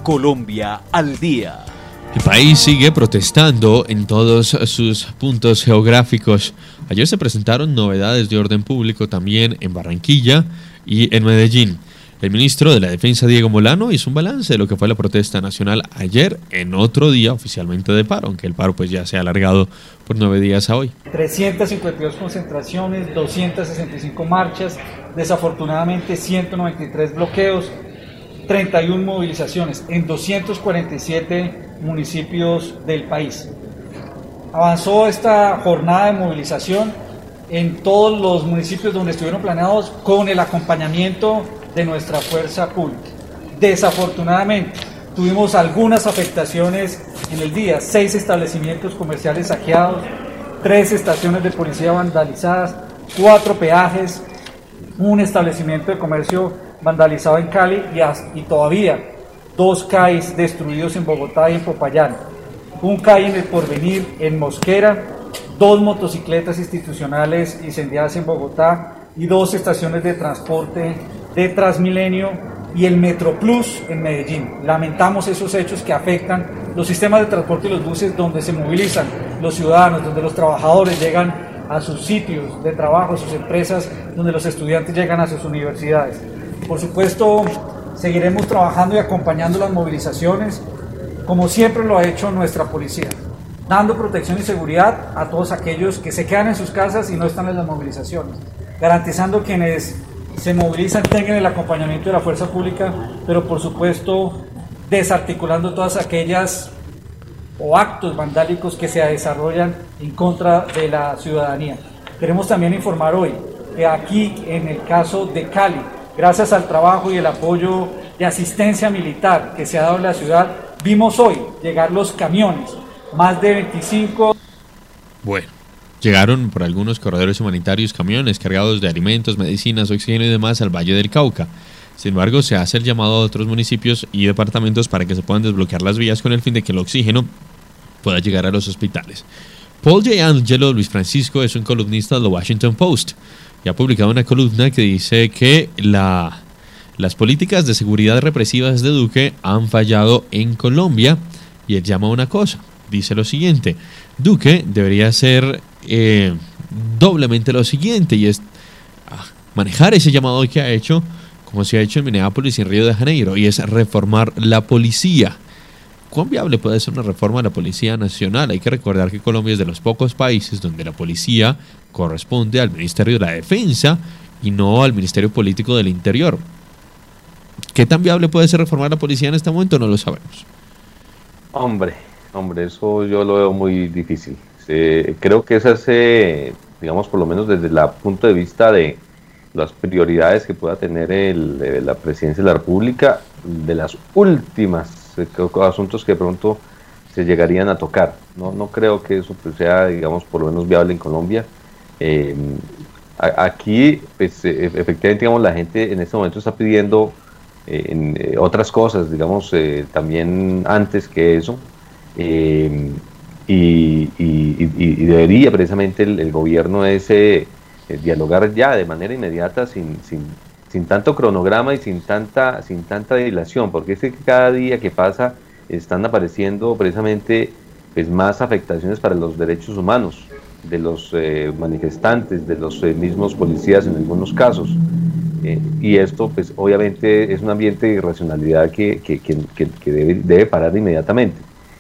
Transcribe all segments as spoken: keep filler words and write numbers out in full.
Colombia al día. El país sigue protestando en todos sus puntos geográficos. Ayer se presentaron novedades de orden público también en Barranquilla y en Medellín. El ministro de la Defensa, Diego Molano, hizo un balance de lo que fue la protesta nacional ayer en otro día oficialmente de paro, aunque el paro pues ya se ha alargado por nueve días a hoy. trescientas cincuenta y dos concentraciones, doscientas sesenta y cinco marchas, desafortunadamente ciento noventa y tres bloqueos, treinta y una movilizaciones en doscientos cuarenta y siete municipios del país. Avanzó esta jornada de movilización en todos los municipios donde estuvieron planeados con el acompañamiento de nuestra fuerza pública. Desafortunadamente, tuvimos algunas afectaciones en el día, seis establecimientos comerciales saqueados, tres estaciones de policía vandalizadas, cuatro peajes, un establecimiento de comercio vandalizado en Cali y, y todavía dos C A Is destruidos en Bogotá y en Popayán, un C A I en el Porvenir, en Mosquera, dos motocicletas institucionales incendiadas en Bogotá y dos estaciones de transporte de Transmilenio y el Metroplus en Medellín. Lamentamos esos hechos que afectan los sistemas de transporte y los buses donde se movilizan los ciudadanos, donde los trabajadores llegan a sus sitios de trabajo, a sus empresas, donde los estudiantes llegan a sus universidades. Por supuesto, seguiremos trabajando y acompañando las movilizaciones, como siempre lo ha hecho nuestra policía, dando protección y seguridad a todos aquellos que se quedan en sus casas y no están en las movilizaciones, garantizando que quienes se movilizan tengan el acompañamiento de la fuerza pública, pero por supuesto desarticulando todas aquellas o actos vandálicos que se desarrollan en contra de la ciudadanía. Queremos también informar hoy que aquí, en el caso de Cali, gracias al trabajo y el apoyo de asistencia militar que se ha dado en la ciudad, vimos hoy llegar los camiones, más de veinticinco. Bueno, llegaron por algunos corredores humanitarios camiones cargados de alimentos, medicinas, oxígeno y demás al Valle del Cauca. Sin embargo, se hace el llamado a otros municipios y departamentos para que se puedan desbloquear las vías con el fin de que el oxígeno pueda llegar a los hospitales. Paul J. Angelo Luis Francisco es un columnista de The Washington Post y ha publicado una columna que dice que la, las políticas de seguridad represivas de Duque han fallado en Colombia y él llama a una cosa. Dice lo siguiente: Duque debería hacer eh, doblemente lo siguiente, y es ah, manejar ese llamado que ha hecho, como se ha hecho en Minneapolis y en Río de Janeiro, y es reformar la policía. ¿Cuán viable puede ser una reforma de la Policía Nacional? Hay que recordar que Colombia es de los pocos países donde la policía corresponde al Ministerio de la Defensa y no al Ministerio Político del Interior. ¿Qué tan viable puede ser reformar la policía en este momento? No lo sabemos. Hombre, hombre, eso yo lo veo muy difícil. Eh, creo que esa es, eh, digamos, por lo menos desde el punto de vista de las prioridades que pueda tener el, eh, la Presidencia de la República, de las últimas eh, asuntos que de pronto se llegarían a tocar. No, no creo que eso pues, sea, digamos, por lo menos viable en Colombia. Eh, a, aquí, pues, eh, efectivamente, digamos, la gente en este momento está pidiendo eh, en, eh, otras cosas, digamos, eh, también antes que eso. Eh, y, y, y, y debería precisamente el, el gobierno ese eh, dialogar ya de manera inmediata, sin, sin, sin tanto cronograma y sin tanta, sin tanta dilación, porque es que cada día que pasa están apareciendo precisamente pues, más afectaciones para los derechos humanos de los eh, manifestantes, de los eh, mismos policías en algunos casos. Eh, y esto pues obviamente es un ambiente de irracionalidad que, que, que, que, que debe, debe parar inmediatamente.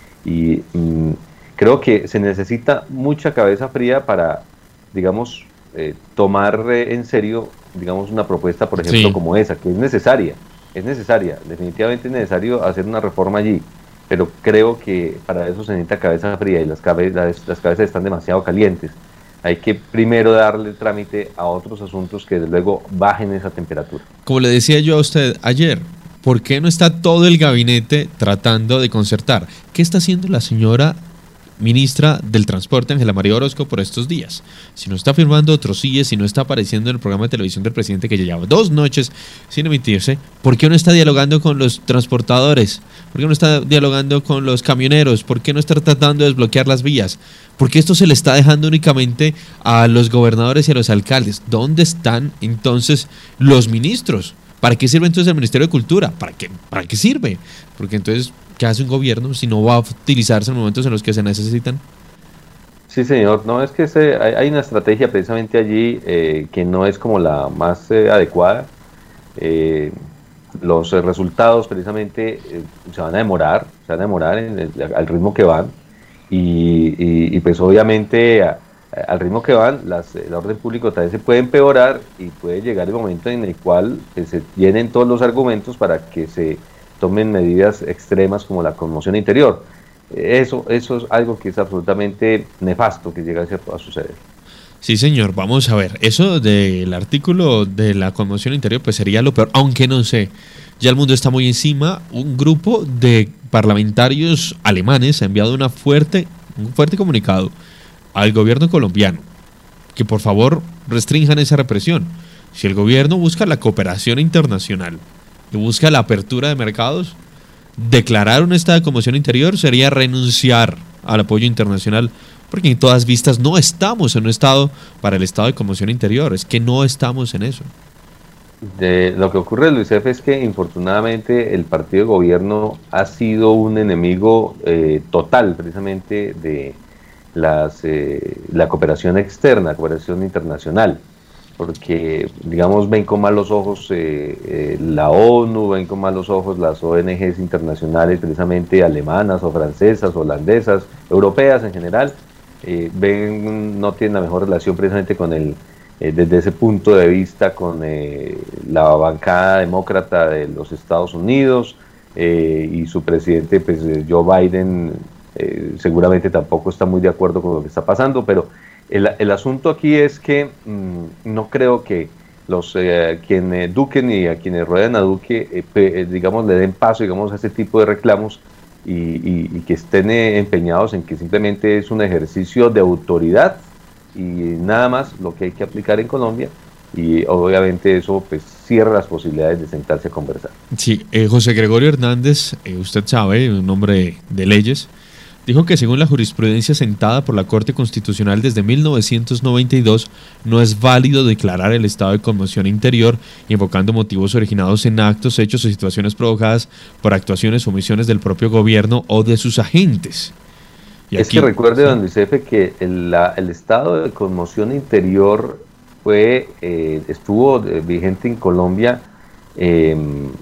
Y mmm, creo que se necesita mucha cabeza fría para, digamos, eh, tomar eh, en serio, digamos, una propuesta, por ejemplo, sí, como esa, que es necesaria, es necesaria, definitivamente es necesario hacer una reforma allí, pero creo que para eso se necesita cabeza fría y las, cabe las, las cabezas están demasiado calientes. Hay que primero darle trámite a otros asuntos que desde luego bajen esa temperatura. Como le decía yo a usted ayer, ¿por qué no está todo el gabinete tratando de concertar? ¿Qué está haciendo la señora ministra del Transporte, Ángela María Orozco, por estos días? Si no está firmando otros S I E, si no está apareciendo en el programa de televisión del presidente que ya lleva dos noches sin emitirse, ¿por qué no está dialogando con los transportadores? ¿Por qué no está dialogando con los camioneros? ¿Por qué no está tratando de desbloquear las vías? ¿Por qué esto se le está dejando únicamente a los gobernadores y a los alcaldes? ¿Dónde están entonces los ministros? ¿Para qué sirve entonces el Ministerio de Cultura? ¿Para qué, para qué sirve? Porque entonces, ¿qué hace un gobierno si no va a utilizarse en momentos en los que se necesitan? Sí, señor. No, es que se, hay, hay una estrategia precisamente allí eh, que no es como la más eh, adecuada. Eh, los eh, resultados precisamente eh, se van a demorar, se van a demorar en el, al ritmo que van y, y, y pues obviamente a, a, al ritmo que van las, el orden público también se puede empeorar y puede llegar el momento en el cual eh, se llenen todos los argumentos para que se tomen medidas extremas como la conmoción interior. Eso, eso es algo que es absolutamente nefasto que llega a suceder. Sí, señor, vamos a ver, eso del artículo de la conmoción interior pues sería lo peor, aunque no sé, ya el mundo está muy encima. Un grupo de parlamentarios alemanes ha enviado una fuerte, un fuerte comunicado al gobierno colombiano, que por favor restrinjan esa represión. Si el gobierno busca la cooperación internacional y busca la apertura de mercados, declarar un estado de conmoción interior sería renunciar al apoyo internacional, porque en todas vistas no estamos en un estado para el estado de conmoción interior, es que no estamos en eso. De, lo que ocurre, Luis F., es que infortunadamente el partido de gobierno ha sido un enemigo eh, total precisamente de las, eh, la cooperación externa, cooperación internacional, porque digamos ven con malos ojos eh, eh, la ONU, ven con malos ojos las O N Ges internacionales precisamente alemanas o francesas, holandesas, europeas en general. Eh, ven, no tienen la mejor relación precisamente con el, eh, desde ese punto de vista con eh, la bancada demócrata de los Estados Unidos eh, y su presidente pues Joe Biden eh, seguramente tampoco está muy de acuerdo con lo que está pasando, pero el, el asunto aquí es que mmm, no creo que los eh, quienes Duque y a quienes rodean a Duque eh, pe, digamos le den paso digamos a este tipo de reclamos. Y, y, y que estén eh, empeñados en que simplemente es un ejercicio de autoridad y nada más lo que hay que aplicar en Colombia, y obviamente eso pues cierra las posibilidades de sentarse a conversar. Sí, eh, José Gregorio Hernández, eh, usted sabe, un hombre de leyes, dijo que según la jurisprudencia sentada por la Corte Constitucional desde mil novecientos noventa y dos, no es válido declarar el estado de conmoción interior invocando motivos originados en actos, hechos o situaciones provocadas por actuaciones o omisiones del propio gobierno o de sus agentes. Y es aquí, que recuerde, sí, don Luis F., que el, la, el estado de conmoción interior fue eh, estuvo eh, vigente en Colombia eh,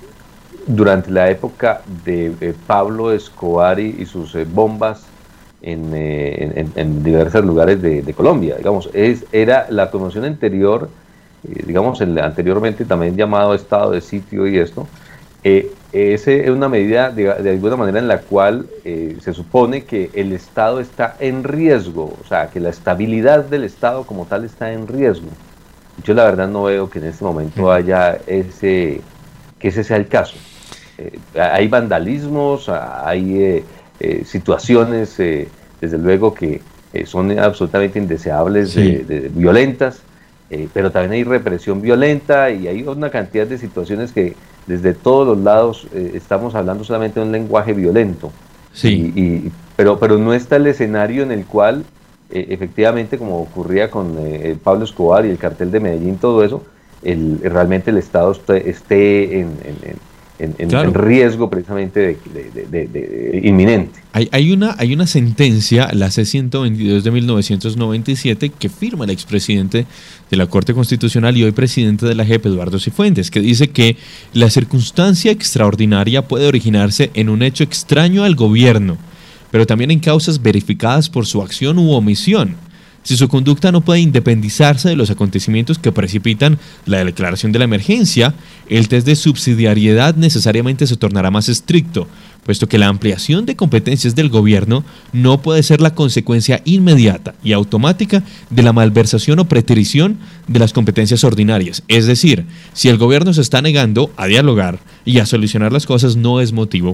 durante la época de eh, Pablo Escobar y, y sus eh, bombas en, eh, en, en diversos lugares de, de Colombia. Digamos, es, era la conmoción interior, eh, digamos, el, anteriormente también llamado estado de sitio y esto, eh, es una medida de, de alguna manera en la cual eh, se supone que el Estado está en riesgo, o sea, que la estabilidad del Estado como tal está en riesgo. Yo la verdad no veo que en este momento haya ese, que ese sea el caso. Eh, hay vandalismos, hay eh, eh, situaciones, eh, desde luego, que eh, son absolutamente indeseables, sí, de, de, violentas, eh, pero también hay represión violenta y hay una cantidad de situaciones que desde todos los lados eh, estamos hablando solamente de un lenguaje violento. Sí. Y, y, pero, pero no está el escenario en el cual, eh, efectivamente, como ocurría con eh, Pablo Escobar y el cartel de Medellín, todo eso, el, realmente el Estado esté, esté en, en, en, en, claro, en riesgo precisamente de, de, de, de, de inminente. Hay, hay, una, hay una sentencia, la C ciento veintidós de mil novecientos noventa y siete, que firma el expresidente de la Corte Constitucional y hoy presidente de la J E P, Eduardo Cifuentes, que dice que la circunstancia extraordinaria puede originarse en un hecho extraño al gobierno, pero también en causas verificadas por su acción u omisión. Si su conducta no puede independizarse de los acontecimientos que precipitan la declaración de la emergencia, el test de subsidiariedad necesariamente se tornará más estricto, puesto que la ampliación de competencias del gobierno no puede ser la consecuencia inmediata y automática de la malversación o preterición de las competencias ordinarias. Es decir, si el gobierno se está negando a dialogar y a solucionar las cosas, no es motivo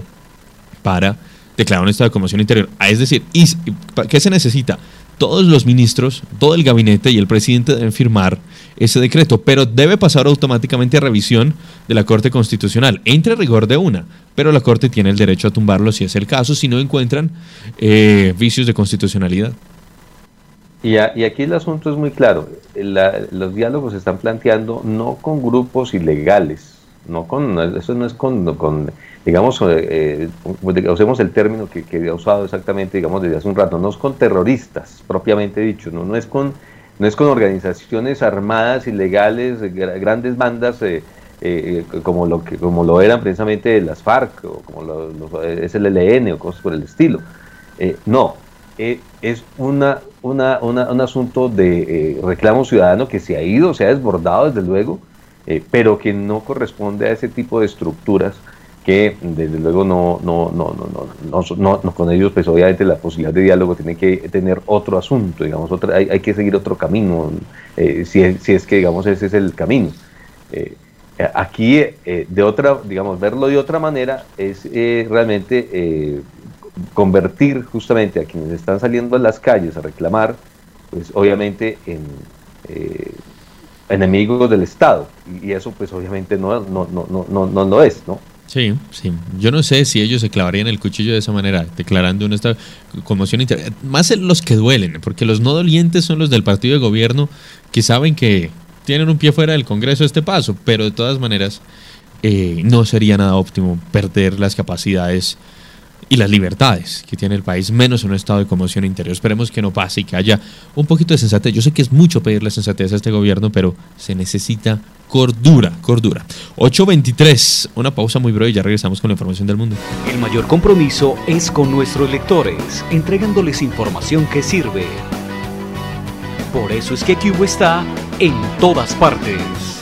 para declarar un estado de conmoción interior. Es decir, ¿qué se necesita? Todos los ministros, todo el gabinete y el presidente deben firmar ese decreto, pero debe pasar automáticamente a revisión de la Corte Constitucional, entre rigor de una, pero la Corte tiene el derecho a tumbarlo si es el caso, si no encuentran eh, vicios de constitucionalidad. Y, a, y aquí el asunto es muy claro, la, los diálogos se están planteando no con grupos ilegales, no con, eso no es con, con digamos, eh, eh, usemos el término que, que he usado exactamente, digamos, desde hace un rato, no es con terroristas, propiamente dicho, no, no es con, no es con organizaciones armadas ilegales, grandes bandas, eh, eh, como lo que, como lo eran precisamente las FARC, o como lo, lo, es el E L N, o cosas por el estilo. Eh, no, eh, es una, una, una, un asunto de eh, reclamo ciudadano que se ha ido, se ha desbordado desde luego, eh, pero que no corresponde a ese tipo de estructuras que desde luego no, no, no, no, no, no, no, no con ellos pues obviamente la posibilidad de diálogo tiene que tener otro asunto, digamos, otra, hay, hay que seguir otro camino, eh, si, es, si es que digamos ese es el camino. Eh, aquí eh, de otra, digamos, verlo de otra manera es eh, realmente eh, convertir justamente a quienes están saliendo a las calles a reclamar, pues obviamente en eh, enemigos del Estado, y eso pues obviamente no, no, no, no, no, no lo es, ¿no? Sí, sí. Yo no sé si ellos se clavarían el cuchillo de esa manera, declarando una esta conmoción interna. Más los que duelen, porque los no dolientes son los del partido de gobierno que saben que tienen un pie fuera del Congreso a este paso, pero de todas maneras eh, no sería nada óptimo perder las capacidades y las libertades que tiene el país, menos en un estado de conmoción interior. Esperemos que no pase y que haya un poquito de sensatez. Yo sé que es mucho pedirle sensatez a este gobierno, pero se necesita cordura, cordura. ocho veintitrés, una pausa muy breve y ya regresamos con la información del mundo. El mayor compromiso es con nuestros lectores, entregándoles información que sirve. Por eso es que Cubo está en todas partes.